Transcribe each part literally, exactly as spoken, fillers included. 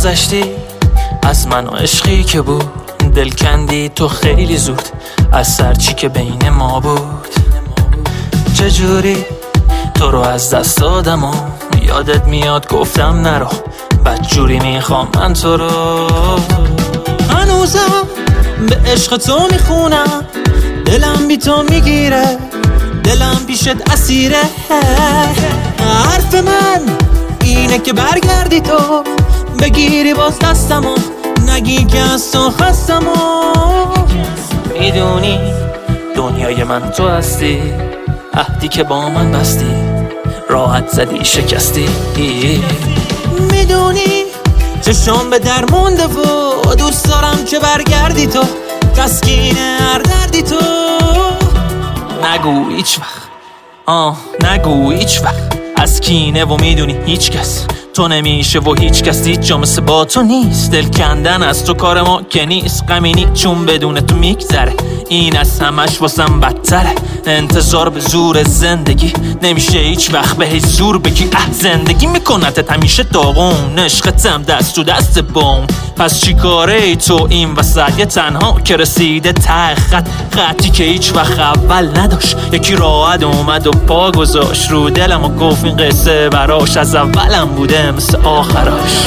گذشتی از من و عشقی که بود، دل کندی تو خیلی زود از سرچی که بین ما بود. چجوری تو رو از دست دادم و یادت میاد گفتم نرو، بدجوری میخوام من تو رو. هنوزم به عشق تو میخونم، دلم بی تو میگیره، دلم پیشت اسیره. حرف من اینه که برگردی تو، بگیری باز دستمو، نگی که از تو خستمو. میدونی دنیای من تو هستی، عهدی که با من بستی راحت زدی شکستی. میدونی چشم به در مونده و دوست دارم که برگردی تو، تسکین هر دردی تو. نگو هیچ وقت، آه نگو هیچ وقت از کینه و میدونی هیچ کس تو نمیشه و هیچ کس هیچ جا مثل با تو نیست. دل کندن از تو کار ما که نیست، غمینی چون بدون تو میگذره، این از همش واسم بدتره. انتظار به زور زندگی نمیشه هیچ وقت به هیچ زور بگی اه زندگی میکنتت همیشه داغون، عشقتم دست تو دست بام. پس چی کاره ای تو این وسط یه تنها که رسیده ته خط، خطی که هیچ وقت اول نداشت، یکی راحت اومد و پا گذاشت رو دلم و گفت این قصه براش از اولم بوده مثل آخراش.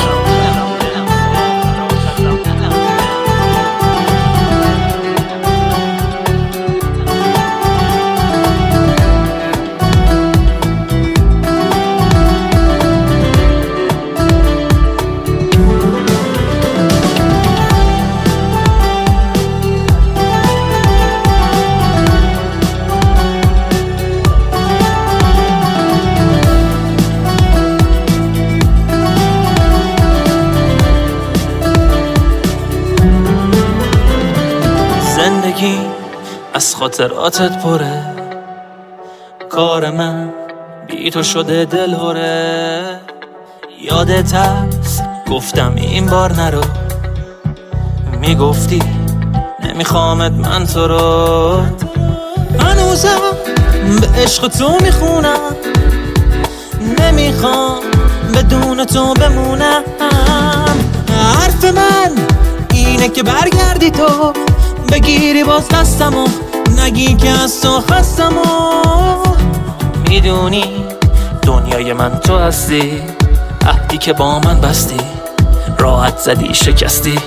زندگی از خاطراتت پره، کار من بی تو شده دلهوره. یادت هست گفتم این بار نرو، میگفتی نمیخوامت من تو رو. هنوزم به عشق تو میخونم، نمیخوام بدون تو بمونم. حرف من اینه که برگردی تو، بگیری باز دستمو، نگی که از تو خستمو. میدونی دنیای من تو هستی، عهدی که با من بستی راحت زدی شکستی.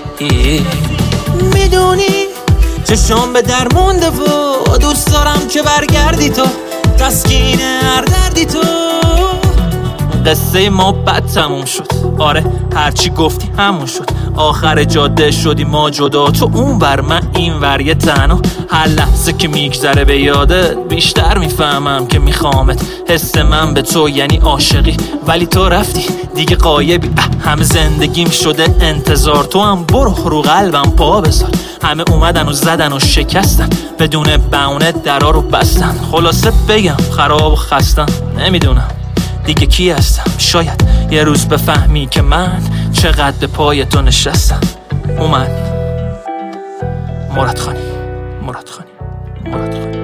میدونی چشم به در مونده و دوست دارم که برگردی تو، تسکین هر دردی تو. قصه ما بد تموم شد، آره هرچی گفتی همون شد، آخر جاده شدی ما جدا، تو اون ور من این ور یه تنها. هر لحظه که میگذره به یادت بیشتر میفهمم که میخوامت. حس من به تو یعنی عاشقی، ولی تو رفتی دیگه غایبی. همه زندگیم شده انتظار، تو هم برو رو قلبم پا بذار. همه اومدن و زدن و شکستن، بدون بهونه درا رو بستن. خلاصه بگم خراب و خستم، نمیدونم دیگه کی هستم. شاید یه روز بفهمی که من چقدر به پای تو نشستم. اومد مراد خانی، مراد خانی، مراد خانی.